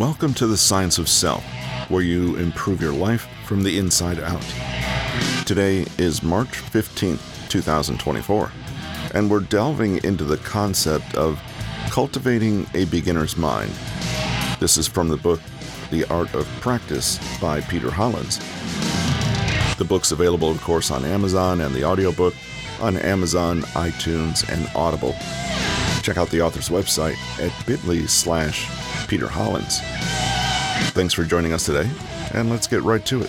Welcome to the Science of Self, where you improve your life from the inside out. Today is March 15th, 2024, and we're delving into the concept of cultivating a beginner's mind. This is from the book, The Art of Practice by Peter Hollins. The book's available, of course, on Amazon and the audiobook on Amazon, iTunes, and Audible. Check out the author's website at bit.ly/Peter Hollins. Thanks for joining us today, and let's get right to it.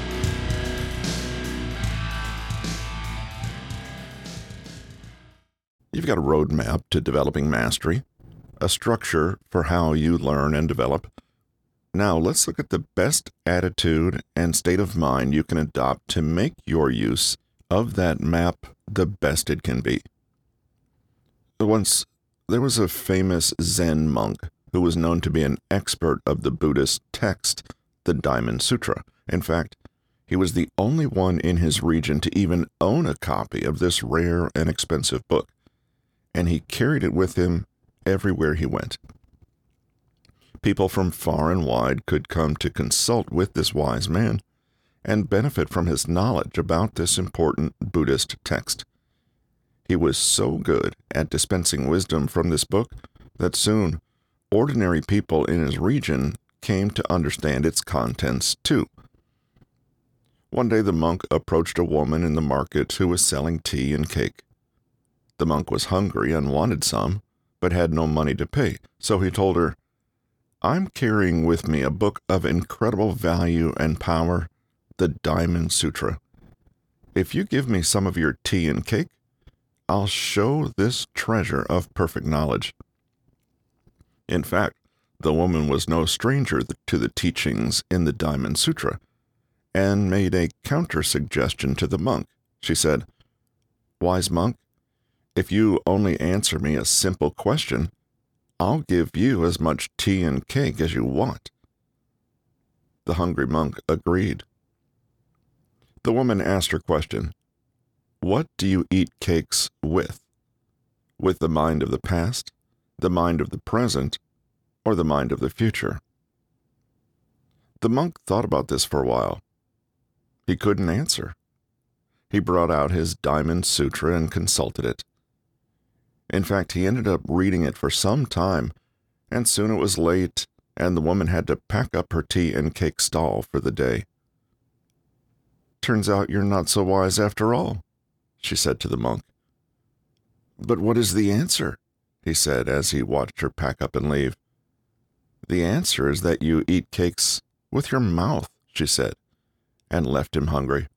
You've got a roadmap to developing mastery, a structure for how you learn and develop. Now, let's look at the best attitude and state of mind you can adopt to make your use of that map the best it can be. Once, there was a famous Zen monk who was known to be an expert of the Buddhist text, the Diamond Sutra. In fact, he was the only one in his region to even own a copy of this rare and expensive book, and he carried it with him everywhere he went. People from far and wide could come to consult with this wise man and benefit from his knowledge about this important Buddhist text. He was so good at dispensing wisdom from this book that soon ordinary people in his region came to understand its contents too. One day the monk approached a woman in the market who was selling tea and cake. The monk was hungry and wanted some, but had no money to pay, so he told her, "I'm carrying with me a book of incredible value and power, the Diamond Sutra. If you give me some of your tea and cake, I'll show this treasure of perfect knowledge." In fact, the woman was no stranger to the teachings in the Diamond Sutra, and made a counter-suggestion to the monk. She said, "Wise monk, if you only answer me a simple question, I'll give you as much tea and cake as you want." The hungry monk agreed. The woman asked her question, "What do you eat cakes with? With the mind of the past, the mind of the present, or the mind of the future?" The monk thought about this for a while. He couldn't answer. He brought out his Diamond Sutra and consulted it. In fact, he ended up reading it for some time, and soon it was late, and the woman had to pack up her tea and cake stall for the day. "Turns out you're not so wise after all," she said to the monk. "But what is the answer?" he said as he watched her pack up and leave. "The answer is that you eat cakes with your mouth," she said, and left him hungry.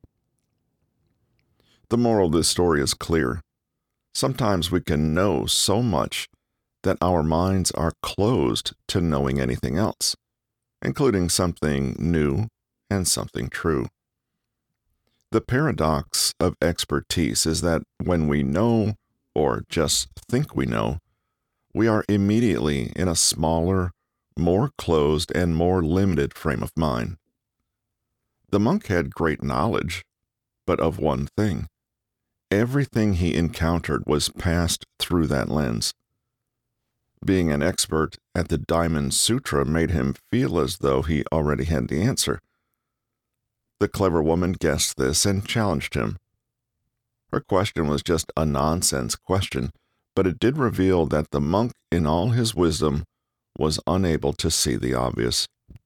The moral of this story is clear. Sometimes we can know so much that our minds are closed to knowing anything else, including something new and something true. The paradox of expertise is that when we know, or just think we know, we are immediately in a smaller, more closed, and more limited frame of mind. The monk had great knowledge, but of one thing. Everything he encountered was passed through that lens. Being an expert at the Diamond Sutra made him feel as though he already had the answer. The clever woman guessed this and challenged him. Her question was just a nonsense question, but it did reveal that the monk, in all his wisdom, was unable to see the obvious.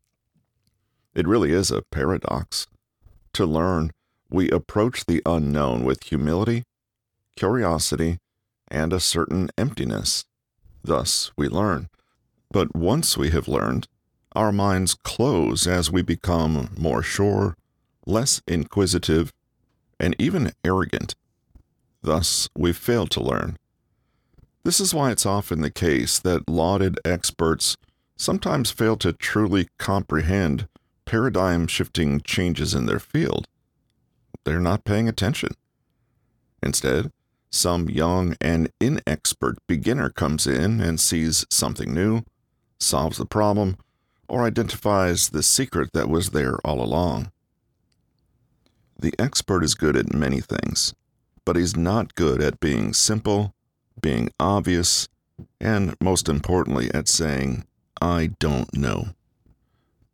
It really is a paradox. To learn, we approach the unknown with humility, curiosity, and a certain emptiness. Thus, we learn. But once we have learned, our minds close as we become more sure, less inquisitive, and even arrogant. Thus, we fail to learn. This is why it's often the case that lauded experts sometimes fail to truly comprehend paradigm-shifting changes in their field. They're not paying attention. Instead, some young and inexpert beginner comes in and sees something new, solves the problem, or identifies the secret that was there all along. The expert is good at many things, but he's not good at being simple, being obvious, and most importantly, at saying, "I don't know."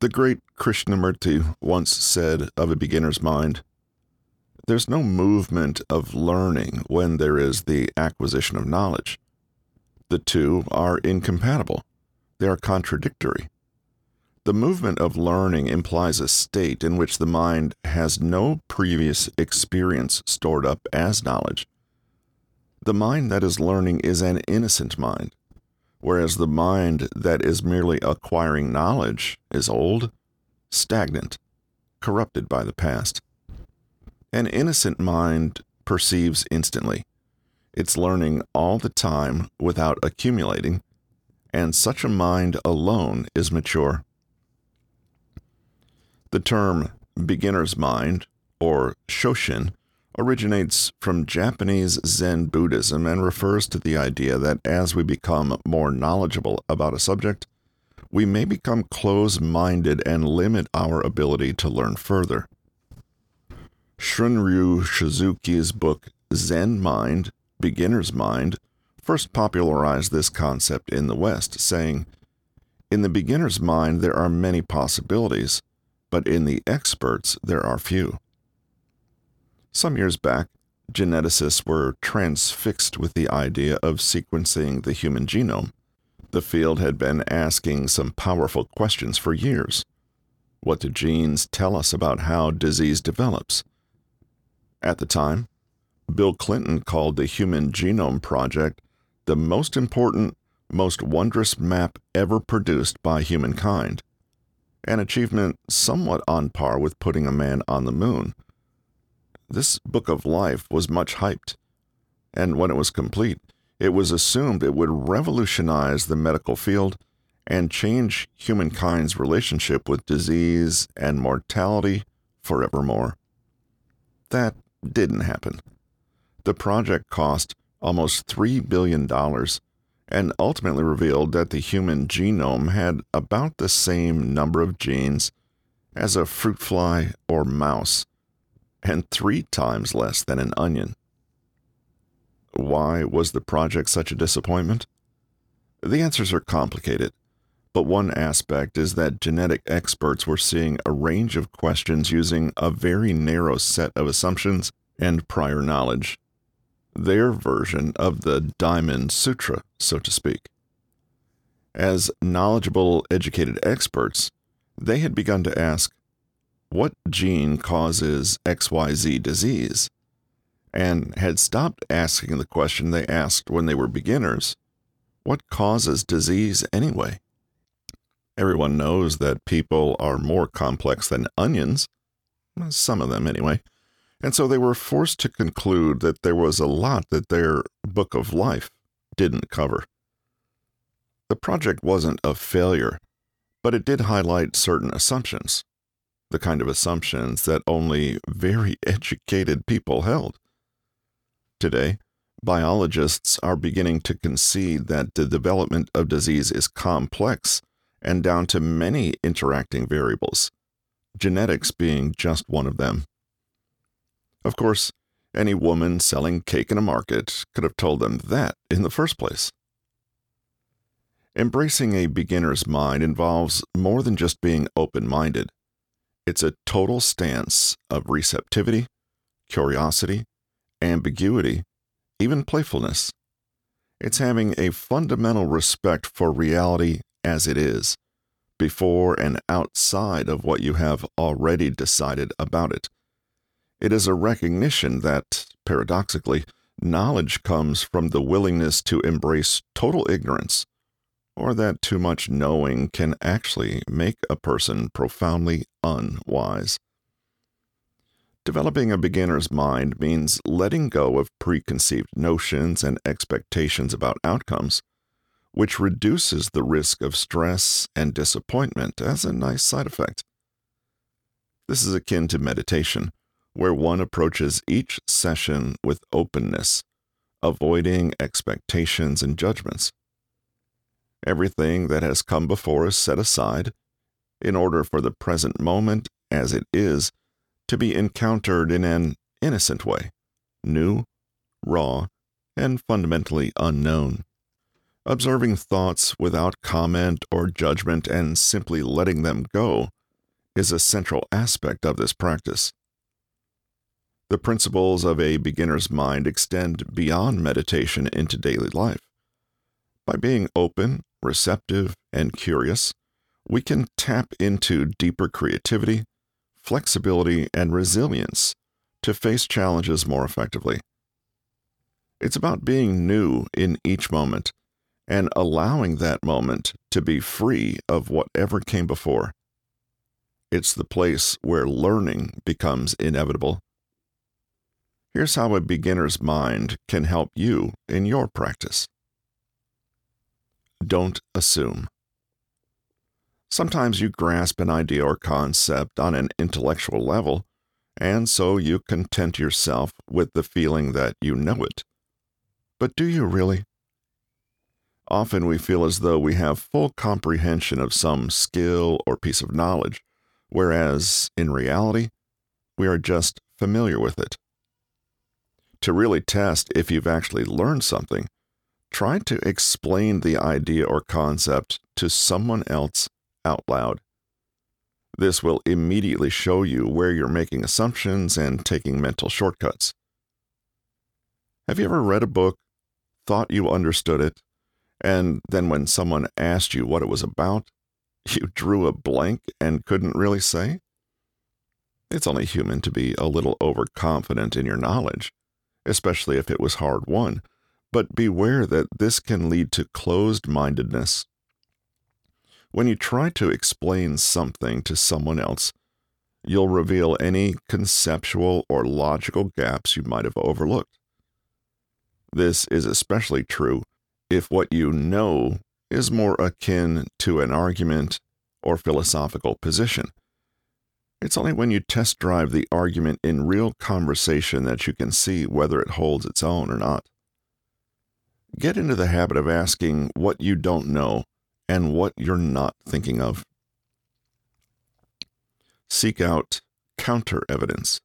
The great Krishnamurti once said of a beginner's mind, "There's no movement of learning when there is the acquisition of knowledge. The two are incompatible. They are contradictory. The movement of learning implies a state in which the mind has no previous experience stored up as knowledge. The mind that is learning is an innocent mind, whereas the mind that is merely acquiring knowledge is old, stagnant, corrupted by the past. An innocent mind perceives instantly. It's learning all the time without accumulating, and such a mind alone is mature." The term beginner's mind, or Shoshin, originates from Japanese Zen Buddhism and refers to the idea that as we become more knowledgeable about a subject, we may become close-minded and limit our ability to learn further. Shunryu Suzuki's book Zen Mind, Beginner's Mind, first popularized this concept in the West, saying, "In the beginner's mind there are many possibilities, but in the expert's there are few." Some years back, geneticists were transfixed with the idea of sequencing the human genome. The field had been asking some powerful questions for years. What do genes tell us about how disease develops? At the time, Bill Clinton called the Human Genome Project the most important, most wondrous map ever produced by humankind, an achievement somewhat on par with putting a man on the moon. This book of life was much hyped, and when it was complete, it was assumed it would revolutionize the medical field and change humankind's relationship with disease and mortality forevermore. That didn't happen. The project cost almost $3 billion and ultimately revealed that the human genome had about the same number of genes as a fruit fly or mouse, and 3 times less than an onion. Why was the project such a disappointment? The answers are complicated, but one aspect is that genetic experts were seeing a range of questions using a very narrow set of assumptions and prior knowledge. Their version of the Diamond Sutra, so to speak. As knowledgeable, educated experts, they had begun to ask, what gene causes XYZ disease? And had stopped asking the question they asked when they were beginners, what causes disease anyway? Everyone knows that people are more complex than onions, some of them anyway, and so they were forced to conclude that there was a lot that their book of life didn't cover. The project wasn't a failure, but it did highlight certain assumptions, the kind of assumptions that only very educated people held. Today, biologists are beginning to concede that the development of disease is complex and down to many interacting variables, genetics being just one of them. Of course, any woman selling cake in a market could have told them that in the first place. Embracing a beginner's mind involves more than just being open-minded. It's a total stance of receptivity, curiosity, ambiguity, even playfulness. It's having a fundamental respect for reality as it is, before and outside of what you have already decided about it. It is a recognition that, paradoxically, knowledge comes from the willingness to embrace total ignorance, or that too much knowing can actually make a person profoundly unwise. Developing a beginner's mind means letting go of preconceived notions and expectations about outcomes, which reduces the risk of stress and disappointment as a nice side effect. This is akin to meditation, where one approaches each session with openness, avoiding expectations and judgments. Everything that has come before is set aside in order for the present moment as it is to be encountered in an innocent way, new, raw, and fundamentally unknown. Observing thoughts without comment or judgment and simply letting them go is a central aspect of this practice. The principles of a beginner's mind extend beyond meditation into daily life. By being open, receptive, and curious, we can tap into deeper creativity, flexibility, and resilience to face challenges more effectively. It's about being new in each moment and allowing that moment to be free of whatever came before. It's the place where learning becomes inevitable. Here's how a beginner's mind can help you in your practice. Don't assume. Sometimes you grasp an idea or concept on an intellectual level, and so you content yourself with the feeling that you know it. But do you really? Often we feel as though we have full comprehension of some skill or piece of knowledge, whereas in reality, we are just familiar with it. To really test if you've actually learned something, try to explain the idea or concept to someone else out loud. This will immediately show you where you're making assumptions and taking mental shortcuts. Have you ever read a book, thought you understood it, and then when someone asked you what it was about, you drew a blank and couldn't really say? It's only human to be a little overconfident in your knowledge, especially if it was hard-won, but beware that this can lead to closed-mindedness. When you try to explain something to someone else, you'll reveal any conceptual or logical gaps you might have overlooked. This is especially true if what you know is more akin to an argument or philosophical position. It's only when you test drive the argument in real conversation that you can see whether it holds its own or not. Get into the habit of asking what you don't know and what you're not thinking of. Seek out counter evidence.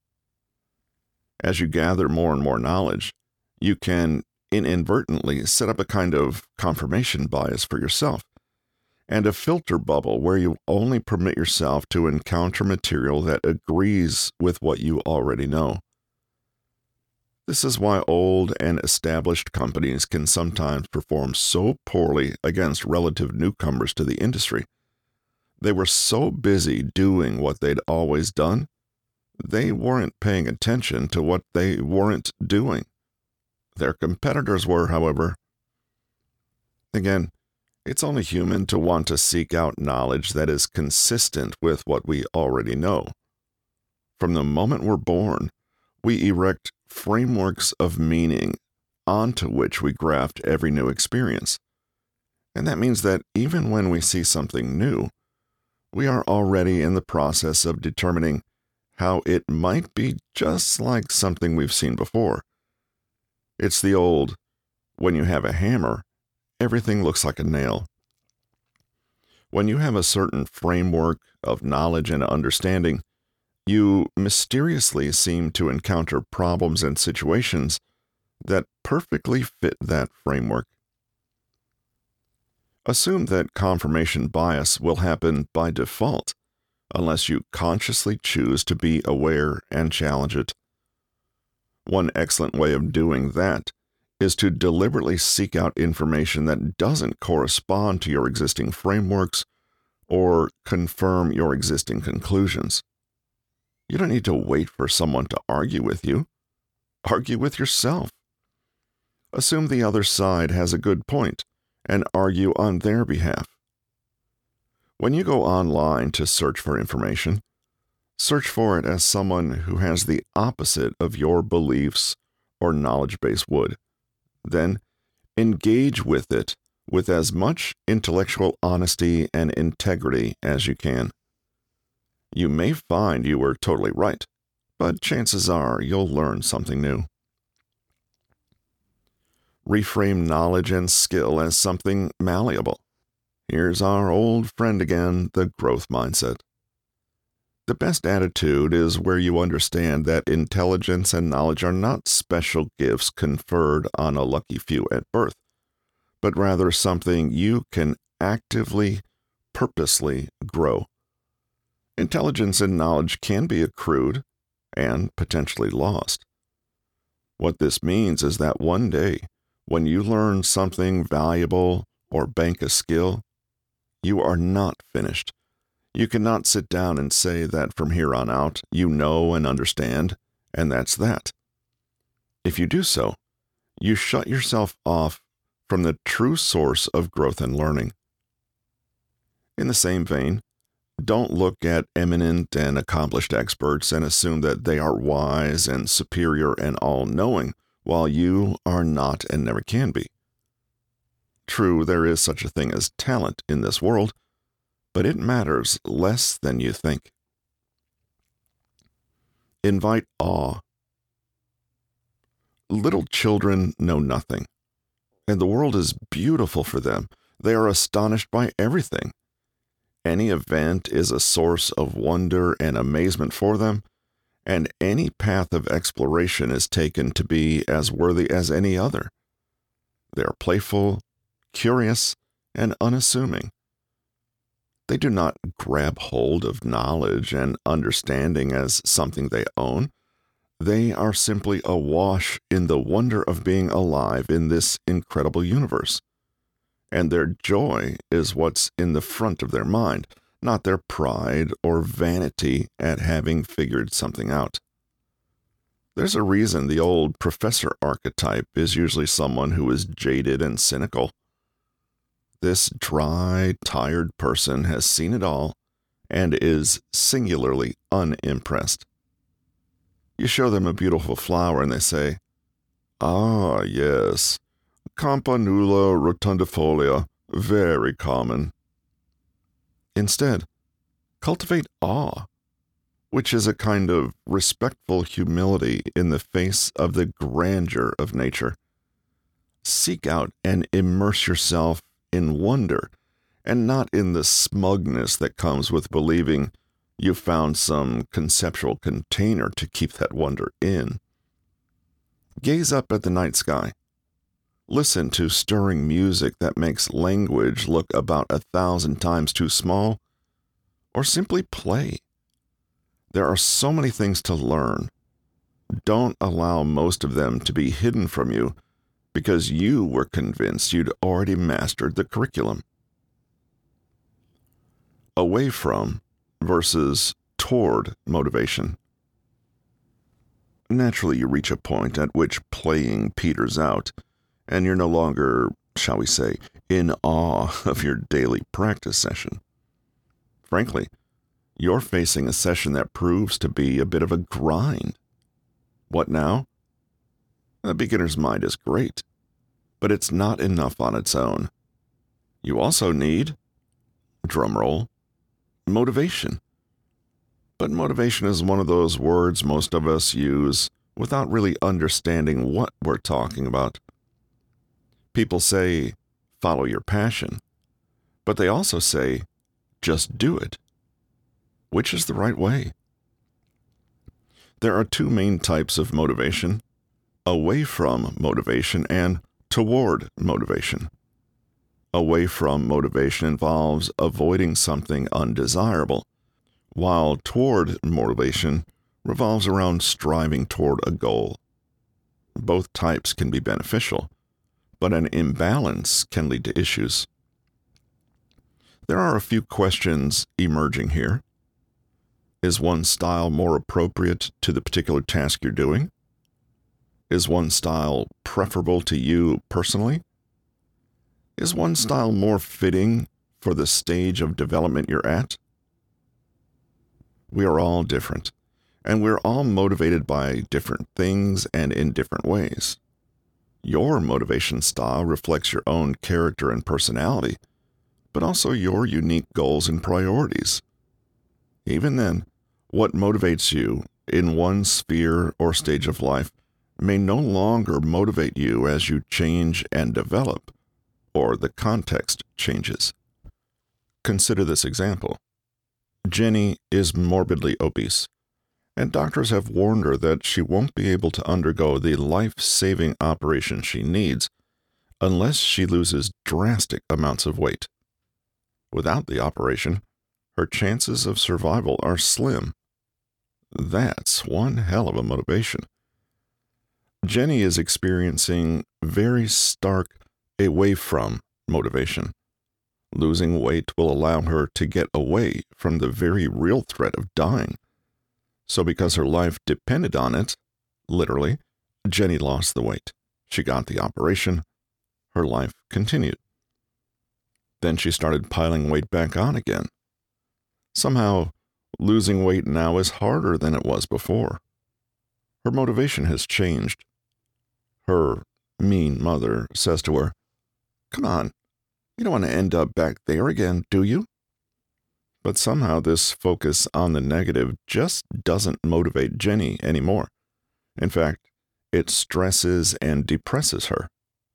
As you gather more and more knowledge, you can inadvertently set up a kind of confirmation bias for yourself and a filter bubble where you only permit yourself to encounter material that agrees with what you already know. This is why old and established companies can sometimes perform so poorly against relative newcomers to the industry. They were so busy doing what they'd always done, they weren't paying attention to what they weren't doing. Their competitors were, however. Again, it's only human to want to seek out knowledge that is consistent with what we already know. From the moment we're born, we erect frameworks of meaning onto which we graft every new experience. And that means that even when we see something new, we are already in the process of determining how it might be just like something we've seen before. It's the old, when you have a hammer, everything looks like a nail. When you have a certain framework of knowledge and understanding, you mysteriously seem to encounter problems and situations that perfectly fit that framework. Assume that confirmation bias will happen by default unless you consciously choose to be aware and challenge it. One excellent way of doing that is to deliberately seek out information that doesn't correspond to your existing frameworks or confirm your existing conclusions. You don't need to wait for someone to argue with you. Argue with yourself. Assume the other side has a good point and argue on their behalf. When you go online to search for information, search for it as someone who has the opposite of your beliefs or knowledge base would. Then, engage with it with as much intellectual honesty and integrity as you can. You may find you were totally right, but chances are you'll learn something new. Reframe knowledge and skill as something malleable. Here's our old friend again, the growth mindset. The best attitude is where you understand that intelligence and knowledge are not special gifts conferred on a lucky few at birth, but rather something you can actively, purposely grow. Intelligence and knowledge can be accrued and potentially lost. What this means is that one day, when you learn something valuable or bank a skill, you are not finished. You cannot sit down and say that from here on out you know and understand, and that's that. If you do so, you shut yourself off from the true source of growth and learning. In the same vein, don't look at eminent and accomplished experts and assume that they are wise and superior and all-knowing, while you are not and never can be. True, there is such a thing as talent in this world, but it matters less than you think. Invite awe. Little children know nothing, and the world is beautiful for them. They are astonished by everything. Any event is a source of wonder and amazement for them, and any path of exploration is taken to be as worthy as any other. They are playful, curious, and unassuming. They do not grab hold of knowledge and understanding as something they own. They are simply awash in the wonder of being alive in this incredible universe. And their joy is what's in the front of their mind, not their pride or vanity at having figured something out. There's a reason the old professor archetype is usually someone who is jaded and cynical. This dry, tired person has seen it all and is singularly unimpressed. You show them a beautiful flower and they say, "Ah, yes, Campanula rotundifolia, very common." Instead, cultivate awe, which is a kind of respectful humility in the face of the grandeur of nature. Seek out and immerse yourself in wonder, and not in the smugness that comes with believing you found some conceptual container to keep that wonder in. Gaze up at the night sky. Listen to stirring music that makes language look about 1,000 times too small, or simply play. There are so many things to learn. Don't allow most of them to be hidden from you because you were convinced you'd already mastered the curriculum. Away from versus toward motivation. Naturally, you reach a point at which playing peters out, and you're no longer, shall we say, in awe of your daily practice session. Frankly, you're facing a session that proves to be a bit of a grind. What now? A beginner's mind is great, but it's not enough on its own. You also need, drumroll, motivation. But motivation is one of those words most of us use without really understanding what we're talking about. People say, follow your passion, but they also say, just do it. Which is the right way? There are two main types of motivation: away from motivation and toward motivation. Away from motivation involves avoiding something undesirable, while toward motivation revolves around striving toward a goal. Both types can be beneficial, but an imbalance can lead to issues. There are a few questions emerging here. Is one style more appropriate to the particular task you're doing? Is one style preferable to you personally? Is one style more fitting for the stage of development you're at? We are all different, and we're all motivated by different things and in different ways. Your motivation style reflects your own character and personality, but also your unique goals and priorities. Even then, what motivates you in one sphere or stage of life may no longer motivate you as you change and develop, or the context changes. Consider this example. Jenny is morbidly obese, and doctors have warned her that she won't be able to undergo the life-saving operation she needs unless she loses drastic amounts of weight. Without the operation, her chances of survival are slim. That's one hell of a motivation. Jenny is experiencing very stark away from motivation. Losing weight will allow her to get away from the very real threat of dying. So because her life depended on it, literally, Jenny lost the weight. She got the operation. Her life continued. Then she started piling weight back on again. Somehow, losing weight now is harder than it was before. Her motivation has changed. Her mean mother says to her, "Come on, you don't want to end up back there again, do you?" But somehow this focus on the negative just doesn't motivate Jenny anymore. In fact, it stresses and depresses her.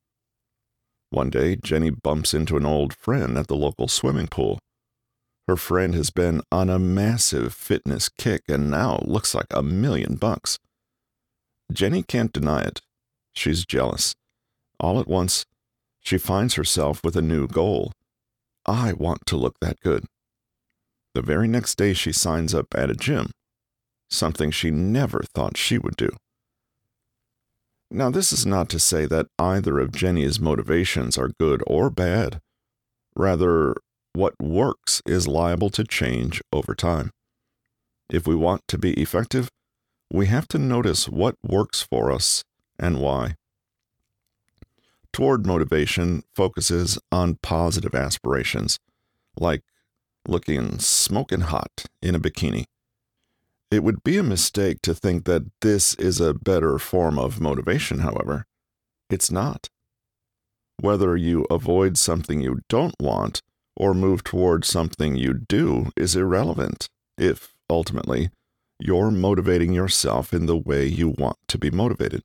One day, Jenny bumps into an old friend at the local swimming pool. Her friend has been on a massive fitness kick and now looks like $1,000,000. Jenny can't deny it. She's jealous. All at once, she finds herself with a new goal. I want to look that good. The very next day, she signs up at a gym, something she never thought she would do. Now, this is not to say that either of Jenny's motivations are good or bad. Rather, what works is liable to change over time. If we want to be effective, we have to notice what works for us and why. Toward motivation focuses on positive aspirations, like looking smoking hot in a bikini. It would be a mistake to think that this is a better form of motivation, however. It's not. Whether you avoid something you don't want or move toward something you do is irrelevant if, ultimately, you're motivating yourself in the way you want to be motivated.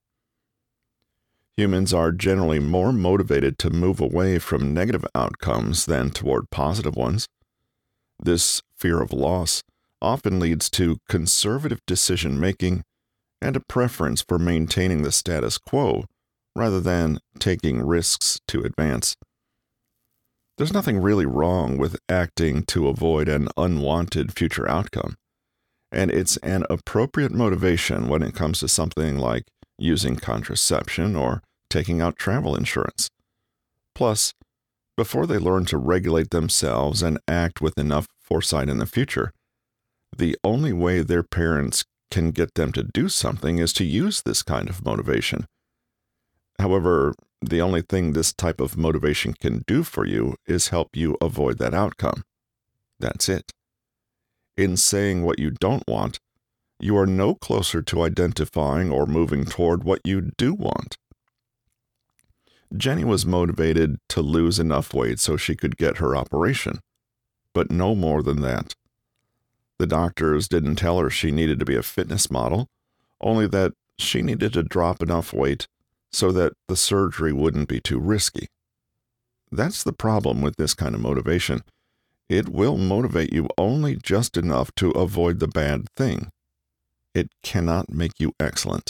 Humans are generally more motivated to move away from negative outcomes than toward positive ones. This fear of loss often leads to conservative decision-making and a preference for maintaining the status quo rather than taking risks to advance. There's nothing really wrong with acting to avoid an unwanted future outcome, and it's an appropriate motivation when it comes to something like using contraception or taking out travel insurance. Plus, before they learn to regulate themselves and act with enough foresight in the future, the only way their parents can get them to do something is to use this kind of motivation. However, the only thing this type of motivation can do for you is help you avoid that outcome. That's it. In saying what you don't want, you are no closer to identifying or moving toward what you do want. Jenny was motivated to lose enough weight so she could get her operation, but no more than that. The doctors didn't tell her she needed to be a fitness model, only that she needed to drop enough weight so that the surgery wouldn't be too risky. That's the problem with this kind of motivation. It will motivate you only just enough to avoid the bad thing. It cannot make you excellent.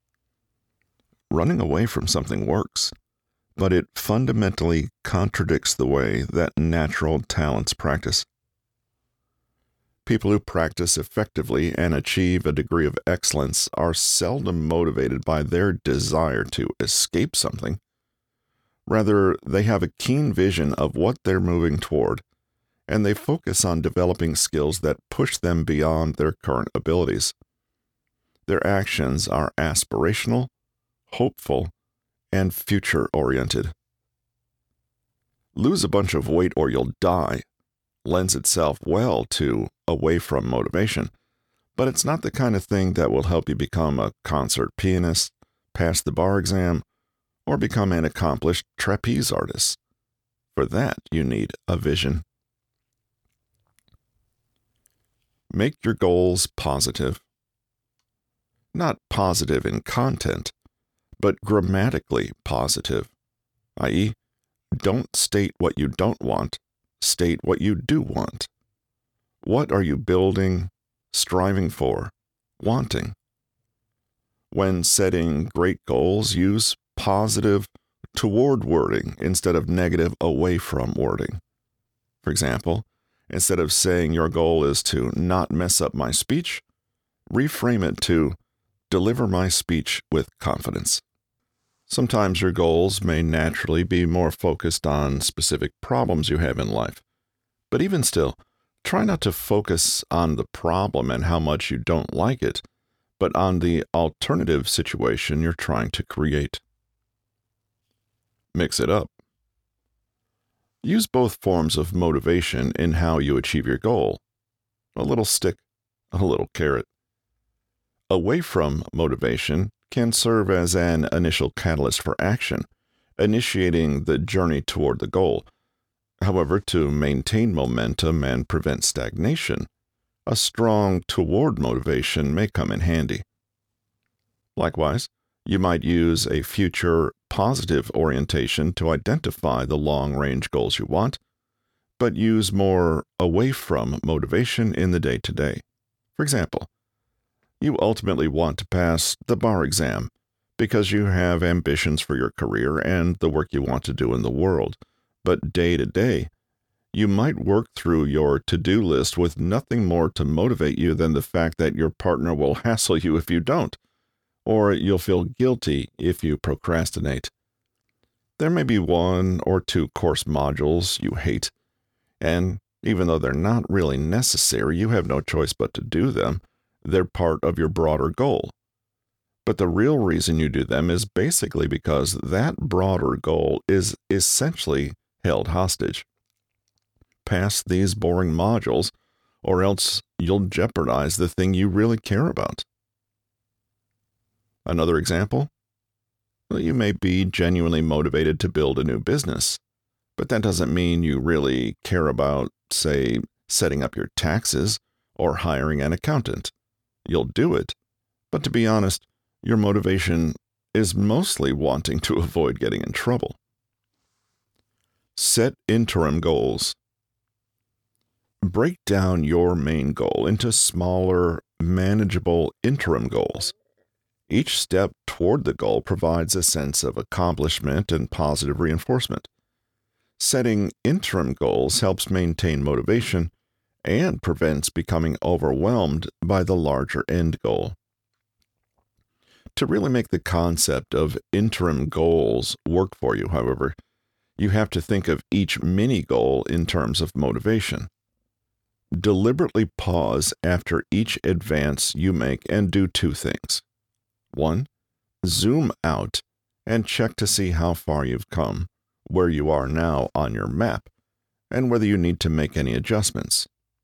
Running away from something works, but it fundamentally contradicts the way that natural talents practice. People who practice effectively and achieve a degree of excellence are seldom motivated by their desire to escape something. Rather, they have a keen vision of what they're moving toward, and they focus on developing skills that push them beyond their current abilities. Their actions are aspirational, hopeful, and future-oriented. Lose a bunch of weight or you'll die lends itself well to away from motivation, but it's not the kind of thing that will help you become a concert pianist, pass the bar exam, or become an accomplished trapeze artist. For that, you need a vision. Make your goals positive. Not positive in content, but grammatically positive, i.e., don't state what you don't want, state what you do want. What are you building, striving for, wanting? When setting great goals, use positive, toward wording instead of negative away from wording. For example, instead of saying your goal is to not mess up my speech, reframe it to deliver my speech with confidence. Sometimes your goals may naturally be more focused on specific problems you have in life. But even still, try not to focus on the problem and how much you don't like it, but on the alternative situation you're trying to create. Mix it up. Use both forms of motivation in how you achieve your goal. A little stick, a little carrot. Away from motivation can serve as an initial catalyst for action, initiating the journey toward the goal. However, to maintain momentum and prevent stagnation, a strong toward motivation may come in handy. Likewise, you might use a future positive orientation to identify the long-range goals you want, but use more away from motivation in the day-to-day. For example, you ultimately want to pass the bar exam because you have ambitions for your career and the work you want to do in the world. But day to day, you might work through your to-do list with nothing more to motivate you than the fact that your partner will hassle you if you don't, or you'll feel guilty if you procrastinate. There may be 1 or 2 course modules you hate, and even though they're not really necessary, you have no choice but to do them. They're part of your broader goal. But the real reason you do them is basically because that broader goal is essentially held hostage. Pass these boring modules, or else you'll jeopardize the thing you really care about. Another example? Well, you may be genuinely motivated to build a new business, but that doesn't mean you really care about, say, setting up your taxes or hiring an accountant. You'll do it, but to be honest, your motivation is mostly wanting to avoid getting in trouble. Set interim goals. Break down your main goal into smaller, manageable interim goals. Each step toward the goal provides a sense of accomplishment and positive reinforcement. Setting interim goals helps maintain motivation and prevents becoming overwhelmed by the larger end goal. To really make the concept of interim goals work for you, however, you have to think of each mini goal in terms of motivation. Deliberately pause after each advance you make and do 2 things. 1. Zoom out and check to see how far you've come, where you are now on your map, and whether you need to make any adjustments.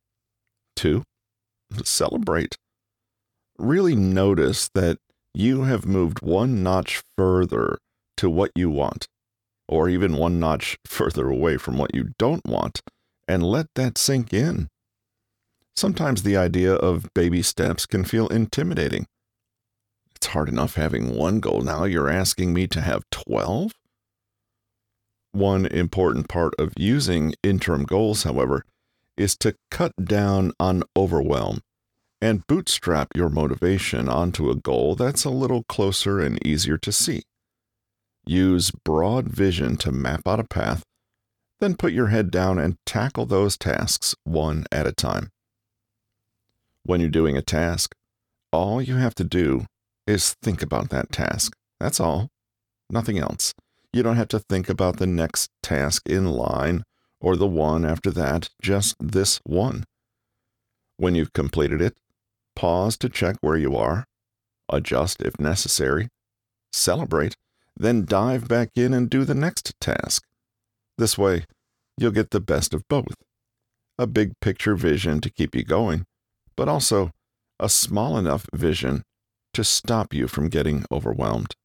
2. Celebrate. Really notice that you have moved 1 notch further to what you want, or even 1 notch further away from what you don't want, and let that sink in. Sometimes the idea of baby steps can feel intimidating. It's hard enough having 1 goal. Now you're asking me to have 12? One important part of using interim goals, however, is to cut down on overwhelm and bootstrap your motivation onto a goal that's a little closer and easier to see. Use broad vision to map out a path, then put your head down and tackle those tasks 1 at a time. When you're doing a task, all you have to do is think about that task. That's all. Nothing else. You don't have to think about the next task in line or the one after that, just this one. When you've completed it, pause to check where you are, adjust if necessary, celebrate, then dive back in and do the next task. This way, you'll get the best of both. A big picture vision to keep you going, but also a small enough vision to stop you from getting overwhelmed.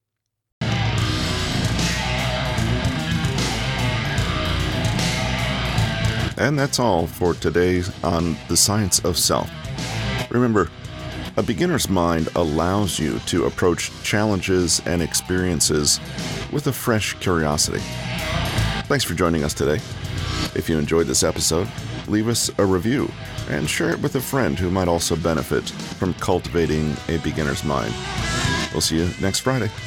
And that's all for today on The Science of Self. Remember, a beginner's mind allows you to approach challenges and experiences with a fresh curiosity. Thanks for joining us today. If you enjoyed this episode, leave us a review and share it with a friend who might also benefit from cultivating a beginner's mind. We'll see you next Friday.